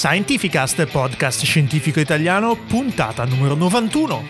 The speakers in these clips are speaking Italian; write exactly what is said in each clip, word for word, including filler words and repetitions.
Scientificast, podcast scientifico italiano, puntata numero novantuno.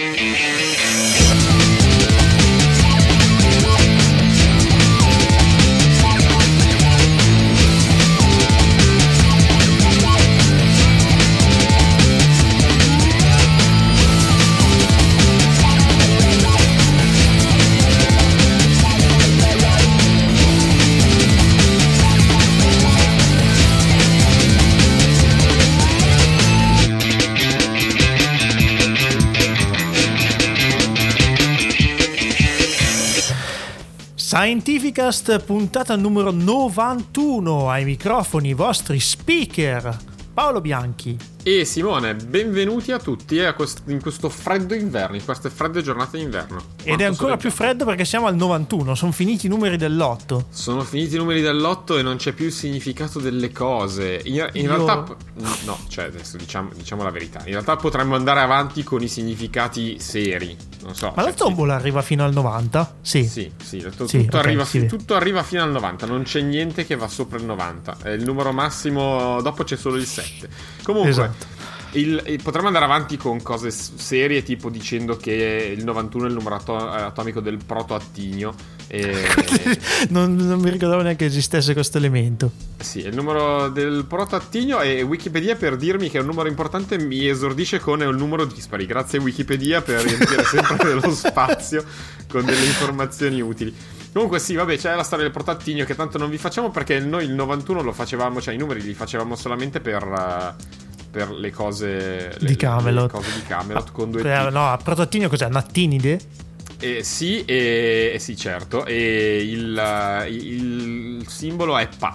Scientificast, puntata numero novantuno, ai microfoni i vostri speaker Paolo Bianchi e Simone. Benvenuti a tutti a quest- in questo freddo inverno, in queste fredde giornate d'inverno. Quanto Ed è ancora più freddo perché siamo al novantuno, sono finiti i numeri dell'otto. Sono finiti i numeri dell'otto e non c'è più il significato delle cose. In, in Io... realtà, no, cioè adesso diciamo, diciamo la verità. In realtà potremmo andare avanti con i significati seri. Non so. Ma cioè, la tombola sì. arriva fino al novanta? Sì. Sì, sì, tutto, sì, tutto, okay, arriva, sì. tutto arriva fino al novanta, non c'è niente che va sopra il novanta. È il numero massimo, dopo c'è solo il sette. Comunque, esatto. il, il, potremmo andare avanti con cose serie, tipo dicendo che il novantuno è il numero ato- atomico del protoattinio. E... non, non mi ricordavo neanche che esistesse questo elemento. Sì, è il numero del protoattinio, e Wikipedia, per dirmi che è un numero importante, mi esordisce con è un numero dispari. Grazie Wikipedia per riempire sempre dello spazio con delle informazioni utili. Comunque sì, vabbè, c'è la storia del protoattinio che tanto non vi facciamo, perché noi il novantuno lo facevamo, cioè i numeri li facevamo solamente per... Uh, per le cose di le, Camelot, le cose di Camelot ah, con due per, T. No, protoattinio cos'è? Nattinide? Eh, sì, e, eh, sì, certo. E il, il, il simbolo è Pa.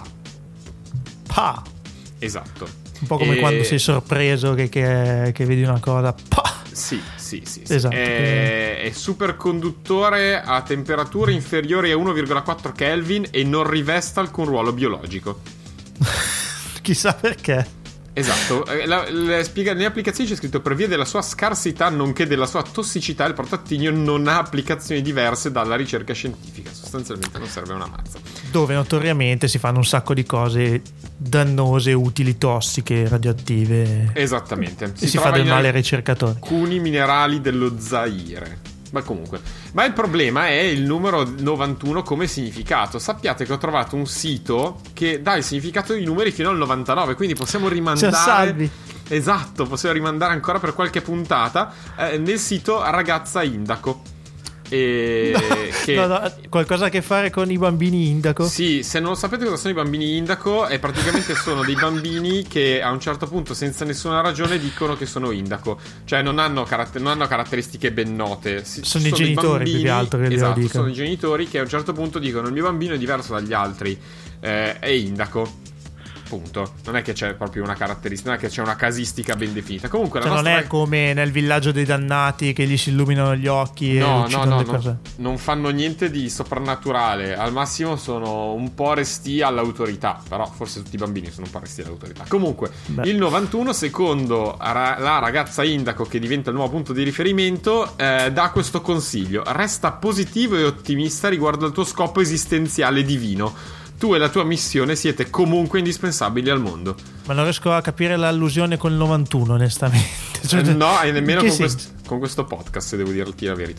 Pa. Esatto. Un po' come e... quando sei sorpreso che, che, che vedi una cosa. Pa. Sì, sì, sì, sì. Esatto. È, è superconduttore a temperature inferiori a uno virgola quattro Kelvin e non riveste alcun ruolo biologico. Chissà perché. Esatto, la, la spiega, nelle applicazioni c'è scritto: per via della sua scarsità nonché della sua tossicità, il protoattinio non ha applicazioni diverse dalla ricerca scientifica. Sostanzialmente non serve una mazza. Dove notoriamente si fanno un sacco di cose dannose, utili, tossiche, radioattive. Esattamente. Si, si fa del male ai ricercatori. Alcuni minerali dello Zaire. Ma comunque, ma il problema è il numero novantuno come significato. Sappiate che ho trovato un sito che dà il significato di numeri fino al novantanove, quindi possiamo rimandare. Salvi. Esatto, possiamo rimandare ancora per qualche puntata eh, nel sito Ragazza Indaco. E no, che... no, no, qualcosa a che fare con i bambini indaco? Sì, se non lo sapete cosa sono i bambini indaco, è praticamente sono dei bambini che a un certo punto senza nessuna ragione dicono che sono indaco. Cioè non hanno, caratter- non hanno caratteristiche ben note. Sono, sono i genitori bambini, più che altro che esatto, lo dicono. Sono i genitori che a un certo punto dicono: il mio bambino è diverso dagli altri, eh, è indaco. Punto. Non è che c'è proprio una caratteristica, non è che c'è una casistica ben definita. Comunque cioè la nostra... non è come nel villaggio dei dannati che gli si illuminano gli occhi no, e uccidono no, no, le no, cose. Non fanno niente di soprannaturale. Al massimo sono un po' resti all'autorità. Però forse tutti i bambini sono un po' resti all'autorità. Comunque Beh. il novantuno, secondo la ragazza indaco, che diventa il nuovo punto di riferimento, eh, dà questo consiglio: resta positivo e ottimista riguardo al tuo scopo esistenziale divino. Tu e la tua missione siete comunque indispensabili al mondo. Ma non riesco a capire l'allusione col novantuno, onestamente. Cioè, no, e nemmeno con, sì. quest- con questo podcast, se devo dirti la verità.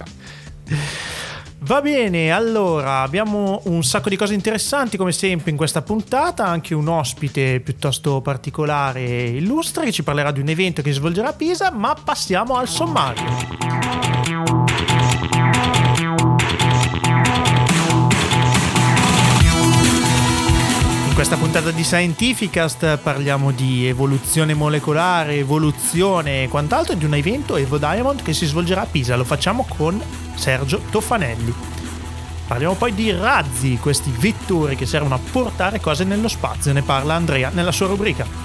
Va bene, allora abbiamo un sacco di cose interessanti come sempre in questa puntata, anche un ospite piuttosto particolare e illustre che ci parlerà di un evento che si svolgerà a Pisa, ma passiamo al sommario. In questa puntata di Scientificast parliamo di evoluzione molecolare, evoluzione e quant'altro, di un evento Evo Diamond che si svolgerà a Pisa. Lo facciamo con Sergio Toffanelli. Parliamo poi di razzi, questi vettori che servono a portare cose nello spazio. Ne parla Andrea nella sua rubrica.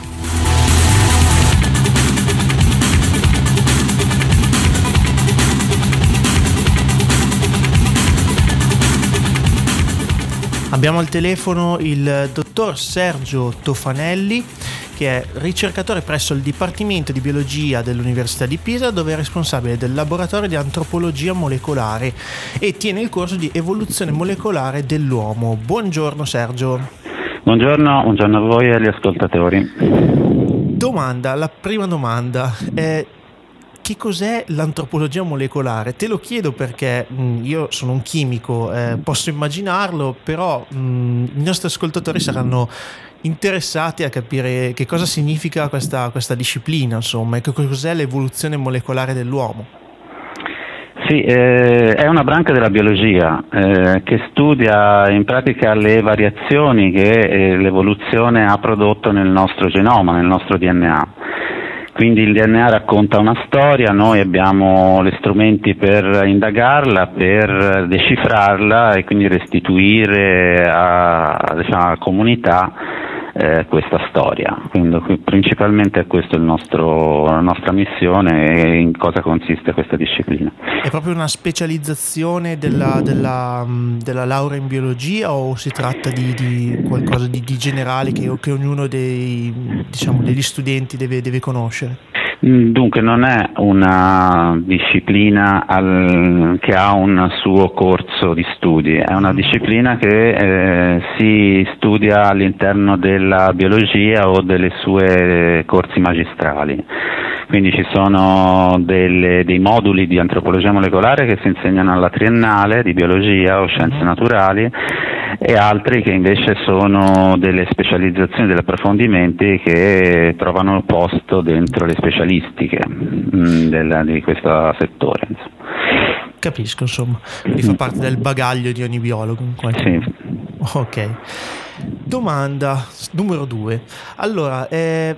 Abbiamo al telefono il dottor Sergio Toffanelli, che è ricercatore presso il Dipartimento di Biologia dell'Università di Pisa, dove è responsabile del laboratorio di antropologia molecolare e tiene il corso di evoluzione molecolare dell'uomo. Buongiorno Sergio. Buongiorno, buongiorno a voi e agli ascoltatori. Domanda, la prima domanda è: che cos'è l'antropologia molecolare? Te lo chiedo perché mh, io sono un chimico, eh, posso immaginarlo, però mh, i nostri ascoltatori saranno interessati a capire che cosa significa questa, questa disciplina, insomma, e che cos'è l'evoluzione molecolare dell'uomo. Sì, eh, è una branca della biologia eh, che studia in pratica le variazioni che eh, l'evoluzione ha prodotto nel nostro genoma, nel nostro D N A. Quindi il D N A racconta una storia, noi abbiamo gli strumenti per indagarla, per decifrarla e quindi restituire a, diciamo, alla comunità eh, questa storia. Quindi principalmente è questa il nostro, la nostra missione e in cosa consiste questa disciplina. È proprio una specializzazione della, della, della laurea in biologia, o si tratta di, di qualcosa di, di generale che, che ognuno dei, diciamo, degli studenti deve, deve conoscere? Dunque non è una disciplina al, che ha un suo corso di studi, è una disciplina che eh, si studia all'interno della biologia o delle sue corsi magistrali. Quindi ci sono delle, dei moduli di antropologia molecolare che si insegnano alla triennale di biologia o scienze naturali, e altri che invece sono delle specializzazioni, degli approfondimenti che trovano posto dentro le specialistiche mh, del, di questo settore. Capisco, insomma, quindi fa parte del bagaglio di ogni biologo in qualche sì. modo. Ok. Domanda numero due. Allora, eh,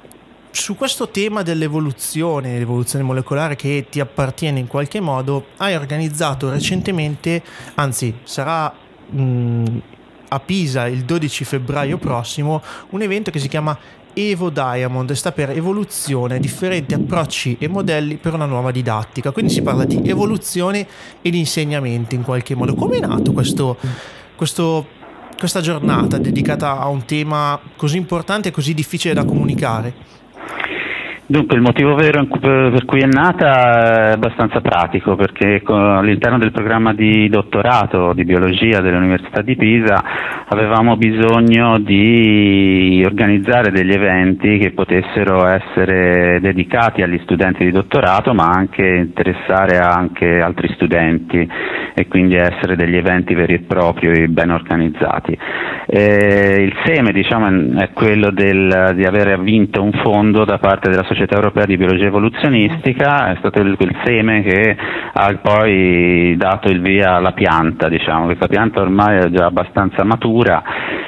su questo tema dell'evoluzione, l'evoluzione molecolare che ti appartiene in qualche modo, hai organizzato recentemente, anzi sarà mh, a Pisa il dodici febbraio prossimo, un evento che si chiama Evo Diamond, sta per evoluzione, differenti approcci e modelli per una nuova didattica. Quindi si parla di evoluzione e di insegnamento in qualche modo. Come è nato questo, questo, questa giornata dedicata a un tema così importante e così difficile da comunicare? Dunque il motivo vero per cui è nata è abbastanza pratico, perché all'interno del programma di dottorato di biologia dell'Università di Pisa avevamo bisogno di organizzare degli eventi che potessero essere dedicati agli studenti di dottorato, ma anche interessare anche altri studenti, e quindi essere degli eventi veri e propri e ben organizzati. E il seme, diciamo, è quello del, di aver vinto un fondo da parte della Società Europea di Biologia Evoluzionistica. È stato il, quel seme che ha poi dato il via alla pianta, diciamo. Questa pianta ormai è già abbastanza matura,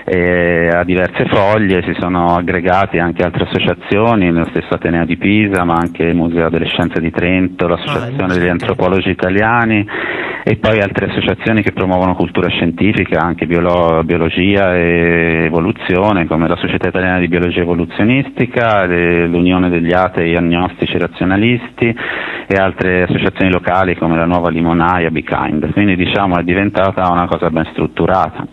e ha diverse foglie, si sono aggregati anche altre associazioni, nello stesso Ateneo di Pisa, ma anche il Museo delle Scienze di Trento, l'Associazione degli Antropologi Italiani, e poi altre associazioni che promuovono cultura scientifica, anche biolo- biologia e evoluzione, come la Società Italiana di Biologia Evoluzionistica, le, l'Unione degli Atei Agnostici Razionalisti e altre associazioni locali come la Nuova Limonaia, Be Kind. Quindi diciamo è diventata una cosa ben strutturata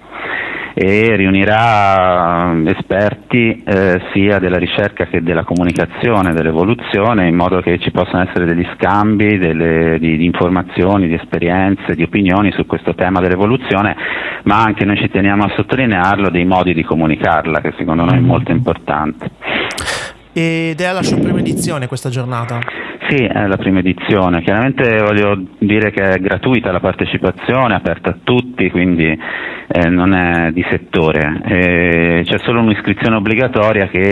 e riunirà esperti eh, sia della ricerca che della comunicazione, dell'evoluzione, in modo che ci possano essere degli scambi delle, di, di informazioni, di esperienze, di opinioni su questo tema dell'evoluzione, ma anche, noi ci teniamo a sottolinearlo, dei modi di comunicarla, che secondo noi è molto importante. Ed è alla sua prima edizione questa giornata? Sì, è la prima edizione. Chiaramente voglio dire che è gratuita la partecipazione, aperta a tutti, quindi eh, non è di settore. Eh, c'è solo un'iscrizione obbligatoria che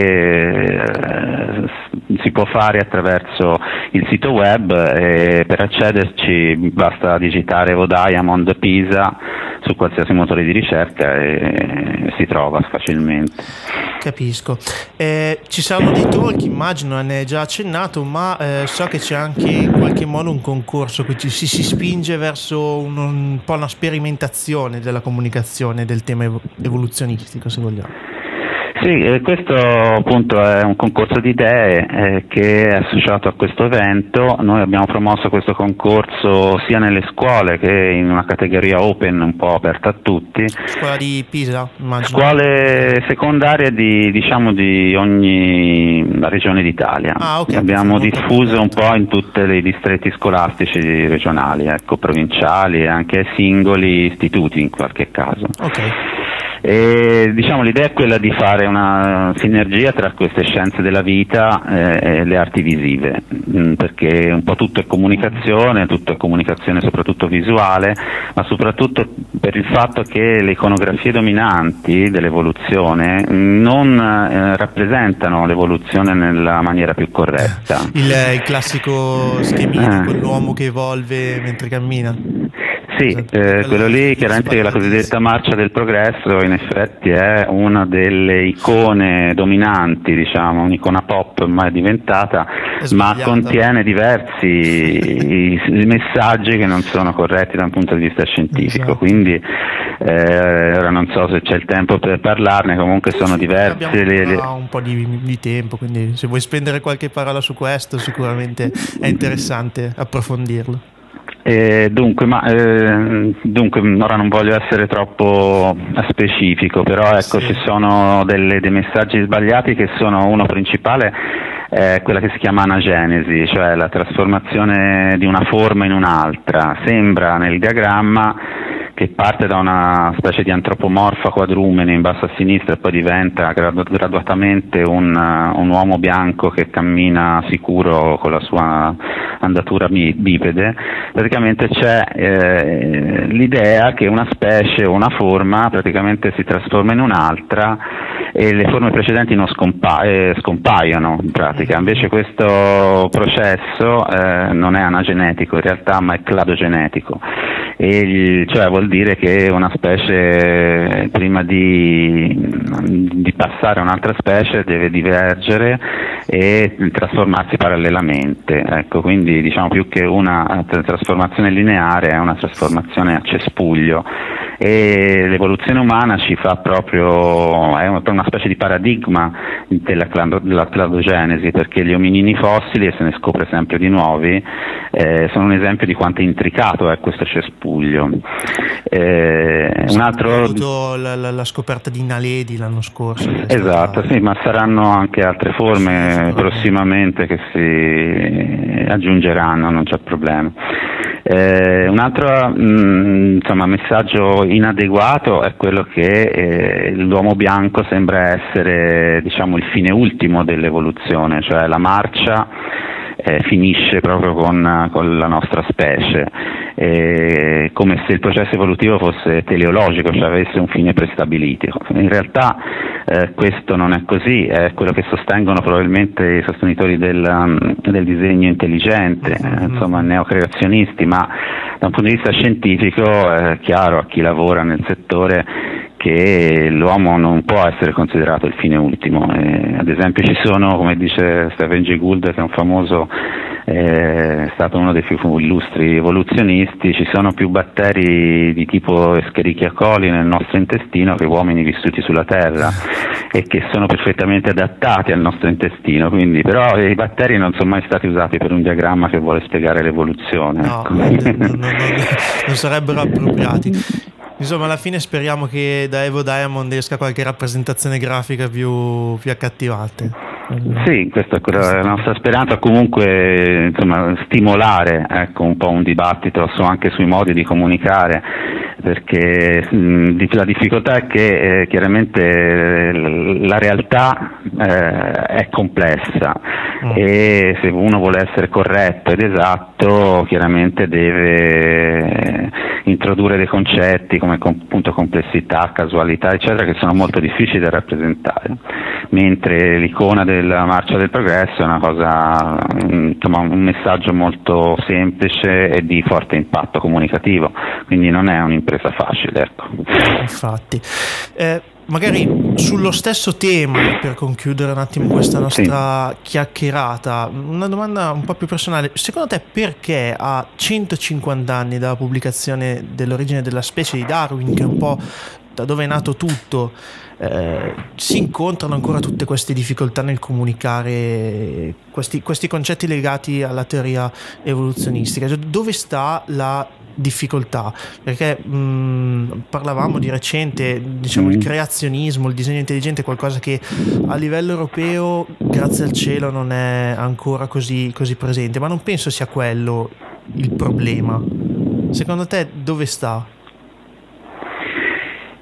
eh, si può fare attraverso il sito web, e per accederci basta digitare Evo Diamond Pisa su qualsiasi motore di ricerca e si trova facilmente. Capisco. Eh, ci saranno dei talk, immagino, ne hai già accennato, ma eh, so che c'è anche in qualche modo un concorso che ci, si, si spinge verso un, un po' una sperimentazione della comunicazione del tema ev- evoluzionistico, se vogliamo. Sì, eh, questo appunto è un concorso di idee eh, che è associato a questo evento. Noi abbiamo promosso questo concorso sia nelle scuole che in una categoria open, un po' aperta a tutti. Scuola di Pisa, immagino. Scuole secondarie di, diciamo, di ogni regione d'Italia. Ah, okay. Abbiamo diffuso un po' in tutti i distretti scolastici regionali, ecco, provinciali e anche singoli istituti in qualche caso. Ok. E, diciamo, l'idea è quella di fare una sinergia tra queste scienze della vita eh, e le arti visive, mh, perché un po' tutto è comunicazione, tutto è comunicazione soprattutto visuale, ma soprattutto per il fatto che le iconografie dominanti dell'evoluzione non eh, rappresentano l'evoluzione nella maniera più corretta. Il, il classico schemino eh. con l'uomo che evolve mentre cammina. Sì, eh, quello lì chiaramente la cosiddetta marcia del progresso in effetti è una delle icone dominanti, diciamo, un'icona pop ormai diventata, ma contiene diversi messaggi che non sono corretti da un punto di vista scientifico, esatto. Quindi eh, ora non so se c'è il tempo per parlarne, comunque sono sì, diverse. Abbiamo le, le... un po' di, di tempo, quindi se vuoi spendere qualche parola su questo sicuramente è interessante approfondirlo. Eh, dunque, ma, eh, dunque, ora non voglio essere troppo specifico, però ecco, sì. Ci sono delle, dei messaggi sbagliati che sono, uno principale è quella che si chiama anagenesi, cioè la trasformazione di una forma in un'altra. Sembra nel diagramma che parte da una specie di antropomorfa quadrumene in basso a sinistra e poi diventa gradu- graduatamente un, uh, un uomo bianco che cammina sicuro con la sua andatura bi- bipede. Praticamente c'è eh, l'idea che una specie o una forma praticamente si trasforma in un'altra e le forme precedenti non scompa- eh, scompaiono in pratica. Invece questo processo eh, non è anagenetico in realtà, ma è cladogenetico, e cioè vuol dire che una specie prima di, di passare a un'altra specie deve divergere e trasformarsi parallelamente, ecco, quindi diciamo più che una trasformazione lineare è una trasformazione a cespuglio, e l'evoluzione umana ci fa proprio, è una specie di paradigma della, della cladogenesi, perché gli ominini fossili, e se ne scopre sempre di nuovi, eh, sono un esempio di quanto è intricato è questo cespuglio. Eh, un altro... Ho avuto la, la, la scoperta di Naledi l'anno scorso. Esatto, sì, ma saranno anche altre forme sì, prossimamente che si aggiungeranno, non c'è problema. Eh, un altro mh, insomma, messaggio inadeguato è quello che eh, l'uomo bianco sembra essere, diciamo, il fine ultimo dell'evoluzione, cioè la marcia eh, finisce proprio con, con la nostra specie, eh, come se il processo evolutivo fosse teleologico, cioè avesse un fine prestabilito. In realtà eh, questo non è così, è quello che sostengono probabilmente i sostenitori del, del disegno intelligente, eh, insomma neocreazionisti, ma da un punto di vista scientifico è chiaro a chi lavora nel settore che l'uomo non può essere considerato il fine ultimo. Eh, ad esempio ci sono, come dice Stephen Jay Gould, che è un famoso, eh, è stato uno dei più illustri evoluzionisti, ci sono più batteri di tipo Escherichia coli nel nostro intestino che uomini vissuti sulla Terra e che sono perfettamente adattati al nostro intestino, quindi però i batteri non sono mai stati usati per un diagramma che vuole spiegare l'evoluzione. No, ecco. non, non, non, non sarebbero appropriati. Insomma, alla fine speriamo che da Evo Diamond esca qualche rappresentazione grafica più, più accattivante. Sì, questa è la nostra speranza, comunque insomma, stimolare ecco, un po' un dibattito su, anche sui modi di comunicare, perché mh, la difficoltà è che eh, chiaramente eh, la realtà eh, è complessa mm. e se uno vuole essere corretto ed esatto chiaramente deve introdurre dei concetti come appunto complessità, casualità eccetera, che sono molto difficili da rappresentare, mentre l'icona della marcia del progresso è una cosa, insomma, un messaggio molto semplice e di forte impatto comunicativo, quindi non è un'impresa facile, ecco. Infatti eh, magari sullo stesso tema, per concludere un attimo questa nostra sì. chiacchierata, una domanda un po' più personale: secondo te perché a centocinquanta anni dalla pubblicazione dell'Origine della specie di Darwin, che è un po' da dove è nato tutto, eh, si incontrano ancora tutte queste difficoltà nel comunicare questi, questi concetti legati alla teoria evoluzionistica? Cioè, dove sta la difficoltà? Perché mh, parlavamo di recente, diciamo, il creazionismo, il disegno intelligente è qualcosa che a livello europeo, grazie al cielo, non è ancora così, così presente, ma non penso sia quello il problema. Secondo te dove sta?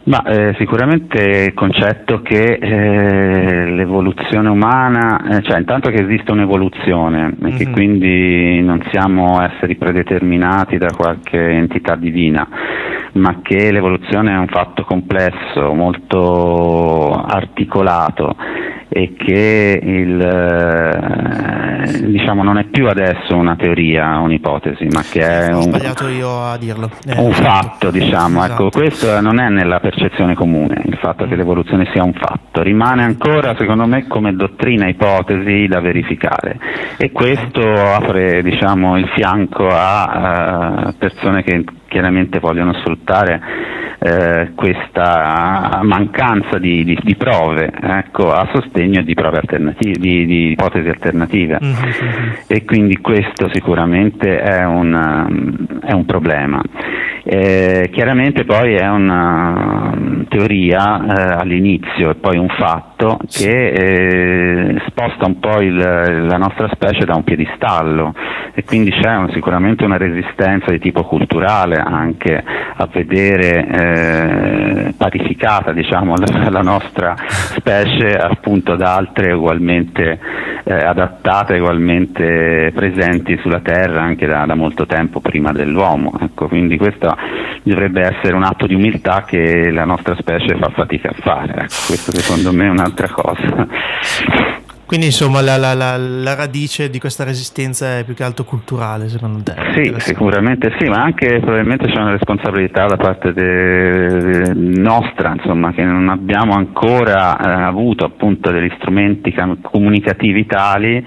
Ma eh, sicuramente il concetto che eh, l'evoluzione umana, eh, cioè intanto che esiste un'evoluzione e che quindi non siamo esseri predeterminati da qualche entità divina, ma che l'evoluzione è un fatto complesso, molto articolato e che il, eh, diciamo non è più adesso una teoria, un'ipotesi, ma che è Ho un, sbagliato io a dirlo. Eh, un fatto, diciamo. Esatto. Ecco, questo non è nella percezione comune, il fatto che l'evoluzione sia un fatto, rimane ancora secondo me come dottrina ipotesi da verificare, e questo apre, diciamo, il fianco a uh, persone che chiaramente vogliono sfruttare eh, questa mancanza di, di, di prove, ecco, a sostegno di prove alternative, di, di ipotesi alternative, mm-hmm. E quindi questo sicuramente è un, è un problema. Eh, chiaramente poi è una teoria eh, all'inizio e poi un fatto che eh, sposta un po' il, la nostra specie da un piedistallo, e quindi c'è un, sicuramente una resistenza di tipo culturale anche a vedere eh, parificata, diciamo, la, la nostra specie appunto da altre ugualmente eh, adattate, ugualmente presenti sulla Terra anche da, da molto tempo prima dell'uomo, ecco, quindi questo dovrebbe essere un atto di umiltà che la nostra specie fa fatica a fare, ecco, questo secondo me è un'altra cosa. Quindi insomma la, la, la, la radice di questa resistenza è più che altro culturale, secondo te? Sì, sicuramente sì, ma anche probabilmente c'è una responsabilità da parte de, de nostra, insomma, che non abbiamo ancora eh, avuto appunto degli strumenti comunicativi tali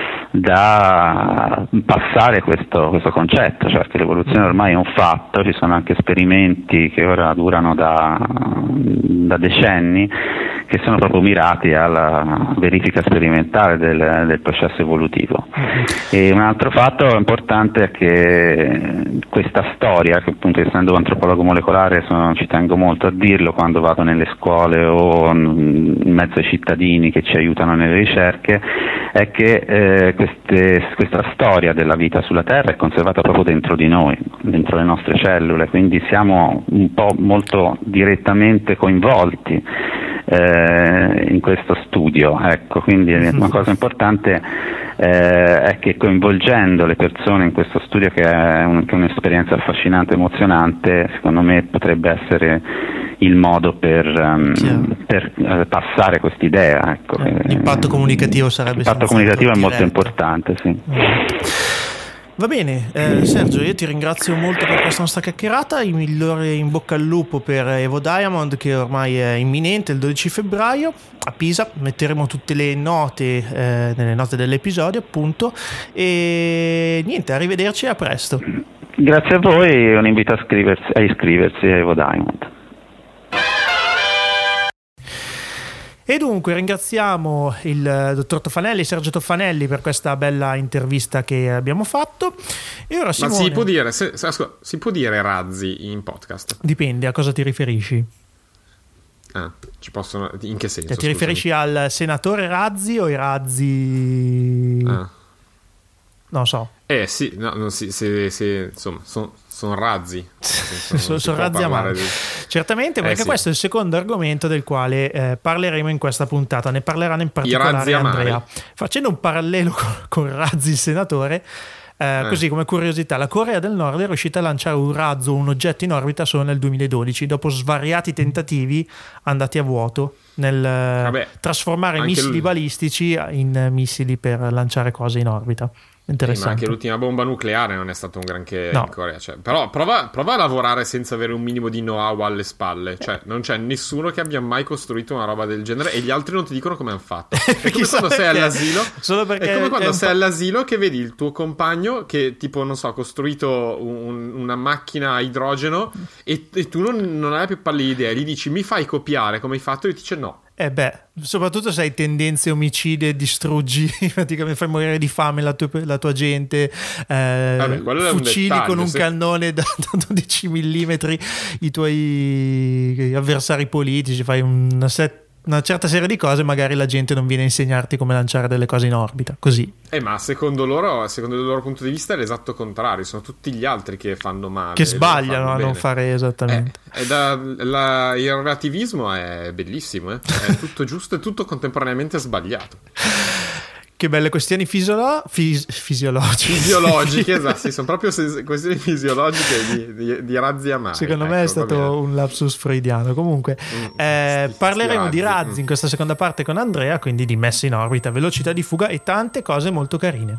da passare questo, questo concetto, cioè che l'evoluzione ormai è un fatto, ci sono anche esperimenti che ora durano da, da decenni che sono proprio mirati alla verifica sperimentale del, del processo evolutivo. E un altro fatto importante è che questa storia, che appunto essendo antropologo molecolare sono, ci tengo molto a dirlo quando vado nelle scuole o in mezzo ai cittadini che ci aiutano nelle ricerche, è che eh, queste, questa storia della vita sulla Terra è conservata proprio dentro di noi, dentro le nostre cellule, quindi siamo un po' molto direttamente coinvolti eh, in questo studio, ecco, quindi una cosa importante eh, è che coinvolgendo le persone in questo studio, che è, un, che è un'esperienza affascinante e emozionante, secondo me potrebbe essere il modo per, um, per uh, passare quest'idea, ecco. L'impatto comunicativo sarebbe l'impatto comunicativo è molto diretto. importante, sì. Va bene, eh, Sergio, io ti ringrazio molto per questa nostra chiacchierata, il migliore in bocca al lupo per Evo Diamond, che ormai è imminente, il dodici febbraio a Pisa. Metteremo tutte le note eh, nelle note dell'episodio, appunto, e niente, arrivederci e a presto. Grazie a voi e un invito a, scriversi, a iscriversi a Evo Diamond. E dunque ringraziamo il dottor Toffanelli, Sergio Toffanelli, per questa bella intervista che abbiamo fatto. E ora Simone... Ma si può dire, se, se, ascolta, si può dire razzi in podcast? Dipende, a cosa ti riferisci? Ah, ci possono... In che senso? Cioè, ti riferisci al senatore Razzi o ai razzi... Ah. Non so. Eh sì, no, no, sì, sì, sì, insomma, sono son razzi. Sono son razzi a mano. Di... Certamente, perché eh, sì. Questo è il secondo argomento del quale eh, parleremo in questa puntata. Ne parleranno in particolare Andrea. Facendo un parallelo con, con Razzi il senatore, eh, eh. così come curiosità, la Corea del Nord è riuscita a lanciare un razzo, un oggetto in orbita solo nel duemiladodici, dopo svariati tentativi andati a vuoto nel Vabbè, trasformare missili lui... balistici in missili per lanciare cose in orbita. Interessante. Sì, ma anche l'ultima bomba nucleare non è stato un granché no. in Corea, cioè, però prova, prova a lavorare senza avere un minimo di know-how alle spalle, cioè non c'è nessuno che abbia mai costruito una roba del genere e gli altri non ti dicono come hanno fatto. È come quando sei all'asilo, solo perché è come quando è sei po- all'asilo che vedi il tuo compagno che tipo non so ha costruito un, una macchina a idrogeno e, e tu non, non hai più pallida idea, gli dici mi fai copiare come hai fatto e ti dice no. Eh beh, soprattutto se hai tendenze omicide e distruggi, praticamente fai morire di fame la tua, la tua gente, eh, Vabbè, fucili dettaglio, con un se... cannone da, da dodici millimetri i tuoi avversari politici, fai una set una certa serie di cose magari la gente non viene a insegnarti come lanciare delle cose in orbita, così. Eh, ma secondo loro, secondo il loro punto di vista è l'esatto contrario, sono tutti gli altri che fanno male. Che sbagliano a non fare esattamente. Eh, è da, la, il relativismo è bellissimo, eh? È tutto giusto e tutto contemporaneamente sbagliato. Che belle questioni fisiolo- fis- fisiologiche. Fisiologiche, esatto, sì, sono proprio questioni fisiologiche di, di, di razzi a mare. Secondo ecco, me è stato un lapsus freudiano. Comunque, mm, eh, sti, parleremo sti di razzi mm. in questa seconda parte con Andrea, quindi di messa in orbita, velocità di fuga e tante cose molto carine.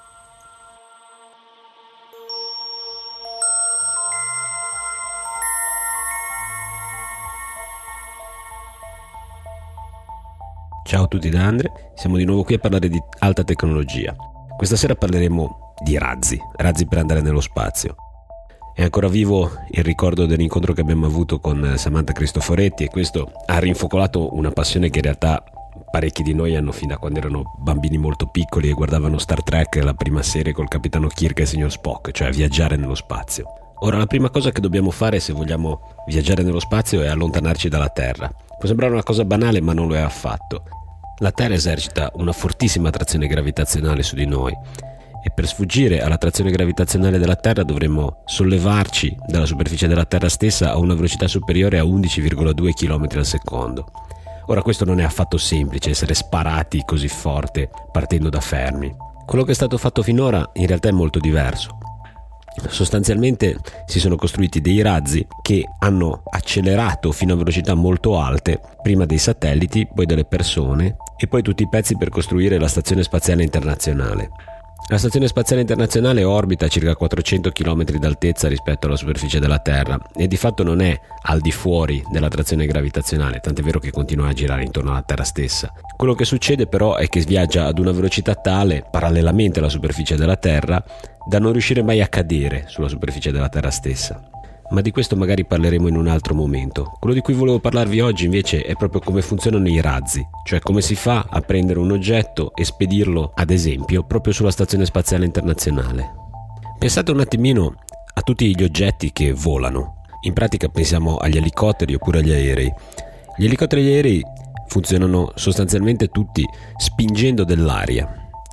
Ciao a tutti da Andre, siamo di nuovo qui a parlare di alta tecnologia. Questa sera parleremo di razzi, razzi per andare nello spazio. È ancora vivo il ricordo dell'incontro che abbiamo avuto con Samantha Cristoforetti e questo ha rinfocolato una passione che in realtà parecchi di noi hanno fin da quando erano bambini molto piccoli e guardavano Star Trek, la prima serie col capitano Kirk e il signor Spock, cioè viaggiare nello spazio. Ora, la prima cosa che dobbiamo fare se vogliamo viaggiare nello spazio è allontanarci dalla Terra. Può sembrare una cosa banale, ma non lo è affatto. La Terra esercita una fortissima attrazione gravitazionale su di noi e per sfuggire all'attrazione gravitazionale della Terra dovremmo sollevarci dalla superficie della Terra stessa a una velocità superiore a undici virgola due chilometri al secondo. Ora, questo non è affatto semplice, essere sparati così forte partendo da fermi. Quello che è stato fatto finora in realtà è molto diverso. Sostanzialmente si sono costruiti dei razzi che hanno accelerato fino a velocità molto alte, prima dei satelliti, poi delle persone e poi tutti i pezzi per costruire la Stazione Spaziale Internazionale. La Stazione Spaziale Internazionale orbita a circa quattrocento chilometri d'altezza rispetto alla superficie della Terra e di fatto non è al di fuori dell'attrazione gravitazionale, tant'è vero che continua a girare intorno alla Terra stessa. Quello che succede però è che viaggia ad una velocità tale, parallelamente alla superficie della Terra, da non riuscire mai a cadere sulla superficie della Terra stessa. Ma di questo magari parleremo in un altro momento. Quello di cui volevo parlarvi oggi invece è proprio come funzionano i razzi, cioè come si fa a prendere un oggetto e spedirlo, ad esempio, proprio sulla Stazione Spaziale Internazionale. Pensate un attimino a tutti gli oggetti che volano. In pratica pensiamo agli elicotteri oppure agli aerei. Gli elicotteri e gli aerei funzionano sostanzialmente tutti spingendo dell'aria.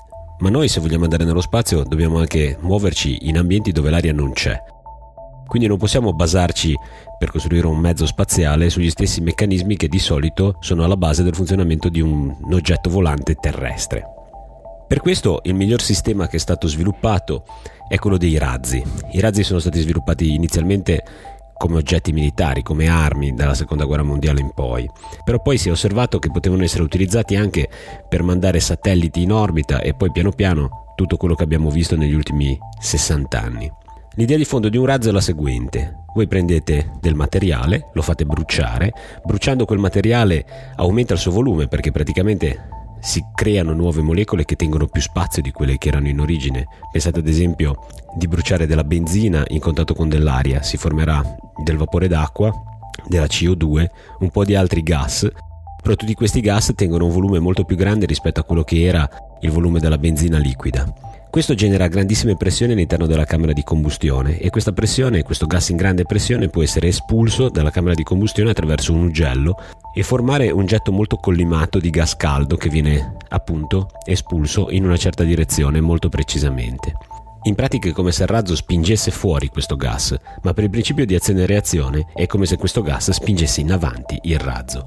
Ma noi, se vogliamo andare nello spazio, dobbiamo anche muoverci in ambienti dove l'aria non c'è. Quindi non possiamo basarci per costruire un mezzo spaziale sugli stessi meccanismi che di solito sono alla base del funzionamento di un oggetto volante terrestre. Per questo il miglior sistema che è stato sviluppato è quello dei razzi. I razzi sono stati sviluppati inizialmente come oggetti militari, come armi dalla seconda guerra mondiale in poi, però poi si è osservato che potevano essere utilizzati anche per mandare satelliti in orbita e poi piano piano tutto quello che abbiamo visto negli ultimi sessanta anni. L'idea di fondo di un razzo è la seguente: voi prendete del materiale, lo fate bruciare, bruciando quel materiale aumenta il suo volume perché praticamente si creano nuove molecole che tengono più spazio di quelle che erano in origine. Pensate ad esempio di bruciare della benzina in contatto con dell'aria, si formerà del vapore d'acqua, della C O due, un po' di altri gas, però tutti questi gas tengono un volume molto più grande rispetto a quello che era il volume della benzina liquida. Questo genera grandissime pressioni all'interno della camera di combustione e questa pressione, questo gas in grande pressione può essere espulso dalla camera di combustione attraverso un ugello e formare un getto molto collimato di gas caldo che viene appunto espulso in una certa direzione molto precisamente. In pratica è come se il razzo spingesse fuori questo gas, ma per il principio di azione e reazione è come se questo gas spingesse in avanti il razzo.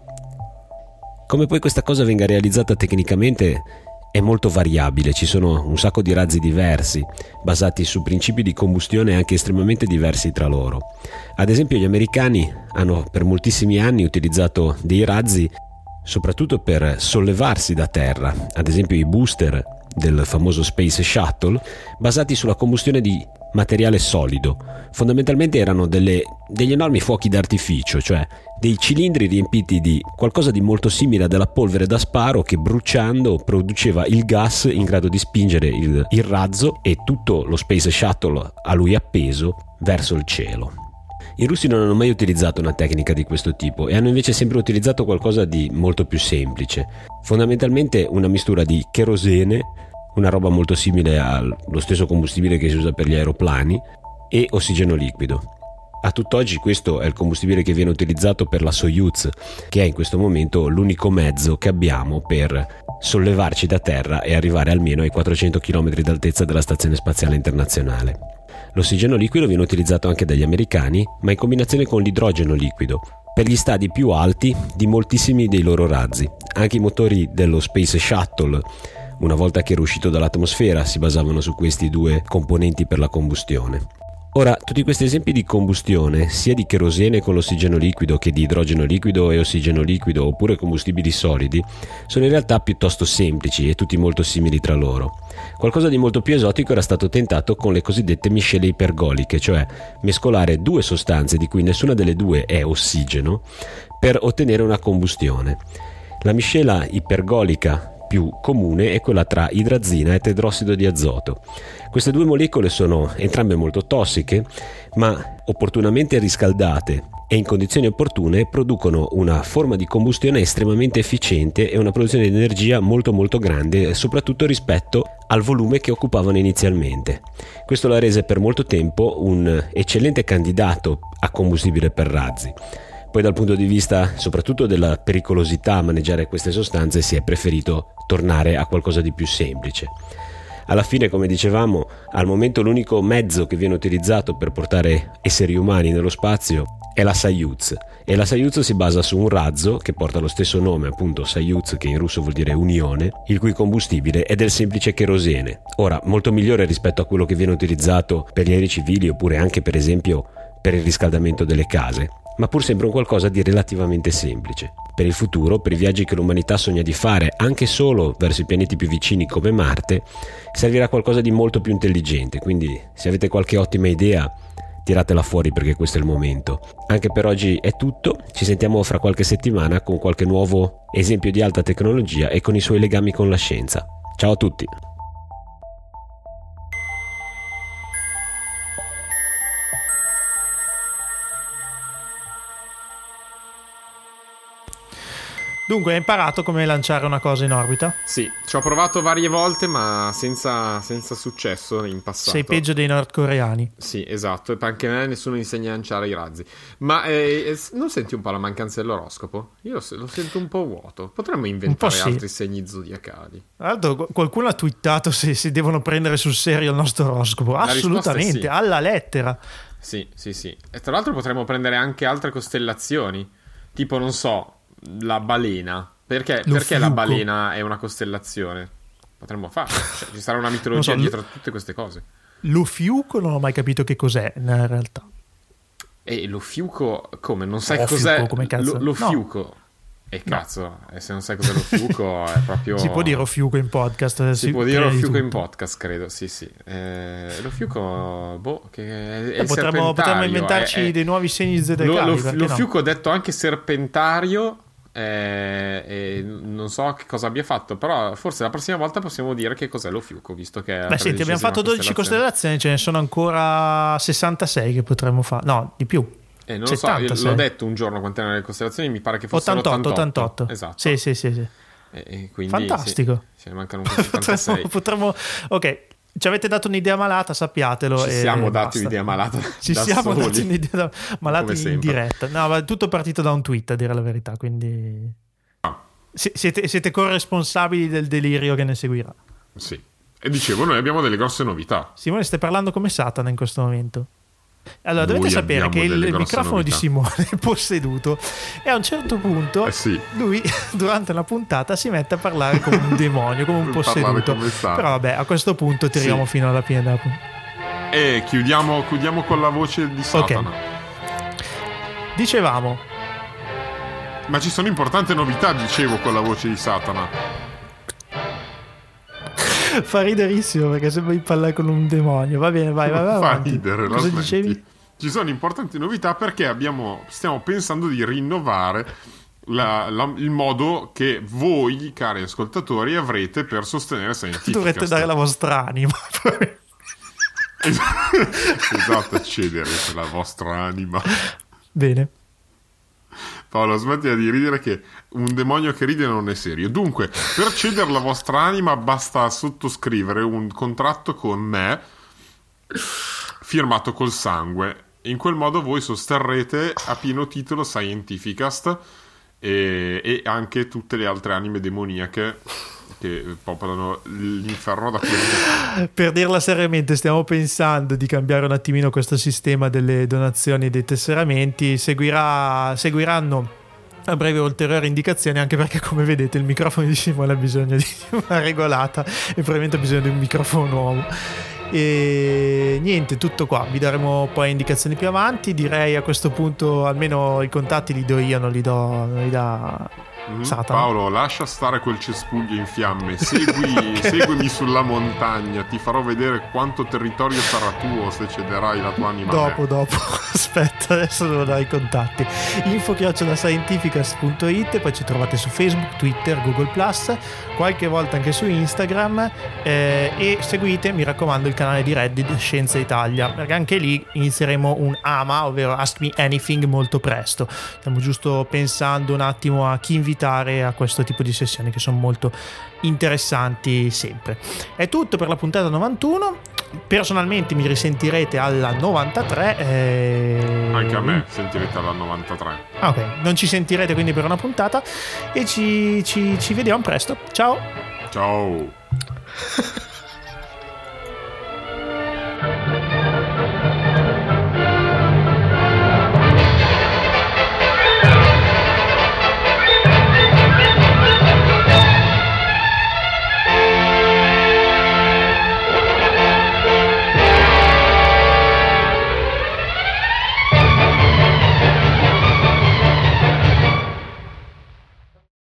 Come poi questa cosa venga realizzata tecnicamente è molto variabile, ci sono un sacco di razzi diversi, basati su principi di combustione anche estremamente diversi tra loro. Ad esempio gli americani hanno per moltissimi anni utilizzato dei razzi soprattutto per sollevarsi da terra, ad esempio i booster del famoso Space Shuttle, basati sulla combustione di materiale solido. Fondamentalmente erano delle, degli enormi fuochi d'artificio, cioè dei cilindri riempiti di qualcosa di molto simile a della polvere da sparo che bruciando produceva il gas in grado di spingere il, il razzo e tutto lo Space Shuttle a lui appeso verso il cielo. I russi non hanno mai utilizzato una tecnica di questo tipo e hanno invece sempre utilizzato qualcosa di molto più semplice, fondamentalmente una mistura di cherosene, una roba molto simile allo stesso combustibile che si usa per gli aeroplani, e ossigeno liquido. A tutt'oggi questo è il combustibile che viene utilizzato per la Soyuz, che è in questo momento l'unico mezzo che abbiamo per sollevarci da terra e arrivare almeno ai quattrocento chilometri d'altezza della Stazione Spaziale Internazionale. L'ossigeno liquido viene utilizzato anche dagli americani, ma in combinazione con l'idrogeno liquido, per gli stadi più alti di moltissimi dei loro razzi. Anche i motori dello Space Shuttle, una volta che era uscito dall'atmosfera, si basavano su questi due componenti per la combustione. Ora, tutti questi esempi di combustione, sia di kerosene con l'ossigeno liquido che di idrogeno liquido e ossigeno liquido oppure combustibili solidi, sono in realtà piuttosto semplici e tutti molto simili tra loro. Qualcosa di molto più esotico era stato tentato con le cosiddette miscele ipergoliche, cioè mescolare due sostanze di cui nessuna delle due è ossigeno per ottenere una combustione. La miscela ipergolica più comune è quella tra idrazina e tetrossido di azoto. Queste due molecole sono entrambe molto tossiche, ma opportunamente riscaldate e in condizioni opportune producono una forma di combustione estremamente efficiente e una produzione di energia molto molto grande, soprattutto rispetto al volume che occupavano inizialmente. Questo l'ha rese per molto tempo un eccellente candidato a combustibile per razzi. Poi dal punto di vista soprattutto della pericolosità a maneggiare queste sostanze si è preferito tornare a qualcosa di più semplice. Alla fine, come dicevamo, al momento l'unico mezzo che viene utilizzato per portare esseri umani nello spazio è la Soyuz, e la Soyuz si basa su un razzo che porta lo stesso nome, appunto Soyuz, che in russo vuol dire unione, il cui combustibile è del semplice kerosene. Ora, molto migliore rispetto a quello che viene utilizzato per gli aerei civili oppure anche per esempio per il riscaldamento delle case, ma pur sempre un qualcosa di relativamente semplice. Per il futuro, per i viaggi che l'umanità sogna di fare, anche solo verso i pianeti più vicini come Marte, servirà qualcosa di molto più intelligente, quindi se avete qualche ottima idea, tiratela fuori perché questo è il momento. Anche per oggi è tutto, ci sentiamo fra qualche settimana con qualche nuovo esempio di alta tecnologia e con i suoi legami con la scienza. Ciao a tutti! Dunque, hai imparato come lanciare una cosa in orbita? Sì, ci ho provato varie volte, ma senza, senza successo in passato. Sei peggio dei nordcoreani. Sì, esatto, e anche a me nessuno insegna a lanciare i razzi. Ma eh, non senti un po' la mancanza dell'oroscopo? Io lo sento un po' vuoto. Potremmo inventare sì. altri segni zodiacali. Allora, qualcuno ha twittato se si devono prendere sul serio il nostro oroscopo. La Assolutamente, sì. alla lettera. Sì, sì, sì. E tra l'altro potremmo prendere anche altre costellazioni. Tipo, non so... la balena. Perché, perché la balena è una costellazione? Potremmo farlo. Cioè, ci sarà una mitologia so, dietro a tutte queste cose. L'Ofiuco non ho mai capito che cos'è in realtà. E l'Ofiuco come? Non sai Ofiuco, cos'è? Come cazzo? L'Ofiuco. No. E cazzo, no. E se non sai cos'è l'Ofiuco è proprio... Si può dire Ofiuco in podcast? Si, si può dire Ofiuco in podcast, credo, sì sì. Eh, L'Ofiuco, boh, che è, è potremmo, potremmo inventarci è, è... dei nuovi segni zodiacali. Lo, L'Ofiuco no? Detto anche serpentario... Eh, eh, non so che cosa abbia fatto, però forse la prossima volta possiamo dire che cos'è l'Ofiuco, visto che beh senti, abbiamo fatto dodici costellazioni, ce ne sono ancora sessantasei che potremmo fare, no di più. Eh, non lo so, io l'ho detto un giorno quante erano le costellazioni, mi pare che fossero ottantotto, ottantotto. Esatto. Sì, sì, sì, sì. E, e quindi, fantastico. Sì, ce ne mancano un po' settantasei. potremmo, potremmo, ok. Ci avete dato un'idea malata, sappiatelo. Ci e siamo dati basta. un'idea malata. Ci da siamo soli. dati un'idea malata in diretta. No, ma tutto partito da un tweet, a dire la verità. Quindi ah. siete, siete corresponsabili del delirio che ne seguirà. Sì. E dicevo, noi abbiamo delle grosse novità. Simone, stai parlando come Satana in questo momento. Allora, Noi dovete sapere che il, il microfono novità. di Simone è posseduto e a un certo punto eh sì. lui durante una puntata si mette a parlare come un demonio, come un posseduto. Come però vabbè, a questo punto tiriamo sì. fino alla fine della puntata. E chiudiamo, chiudiamo con la voce di Satana. Okay. Dicevamo. Ma ci sono importanti novità, dicevo, con la voce di Satana. Fa riderissimo perché sembra di parlare con un demonio. Va bene, vai, vai, vai Fa avanti. ridere, cosa dicevi? Ci sono importanti novità perché abbiamo, stiamo pensando di rinnovare la, la, il modo che voi, cari ascoltatori, avrete per sostenere Scientificast. Dovrete dare la vostra anima. Esatto, cedere la vostra anima. Bene. Paolo, smettila di ridere che un demonio che ride non è serio. Dunque, per cedere la vostra anima basta sottoscrivere un contratto con me firmato col sangue in quel modo voi sosterrete a pieno titolo Scientificast e, e anche tutte le altre anime demoniache che popolano l'inferno da qui. Per dirla seriamente, stiamo pensando di cambiare un attimino questo sistema delle donazioni e dei tesseramenti. Seguirà, seguiranno a breve ulteriori indicazioni, anche perché come vedete il microfono di Simone ha bisogno di una regolata e probabilmente ha bisogno di un microfono nuovo. E niente, tutto qua, vi daremo poi indicazioni più avanti. Direi a questo punto almeno i contatti li do io, non li do non li dà Mm, Satana. Paolo, lascia stare quel cespuglio in fiamme, segui, okay. seguimi sulla montagna, ti farò vedere quanto territorio sarà tuo se cederai la tua anima. Dopo, dopo, aspetta, adesso devo dare i contatti. Info chiocciola scientificast punto it, poi ci trovate su Facebook, Twitter, Google plus, qualche volta anche su Instagram, eh, e seguite, mi raccomando, il canale di Reddit Scienza Italia, perché anche lì inizieremo un A M A, ovvero Ask Me Anything, molto presto. Stiamo giusto pensando un attimo a chi invitare a questo tipo di sessioni che sono molto interessanti sempre. È tutto per la puntata novantuno. Personalmente mi risentirete alla novantatré, eh... anche a me sentirete alla novantatré. Ok, non ci sentirete quindi per una puntata e ci, ci, ci vediamo presto. Ciao. Ciao.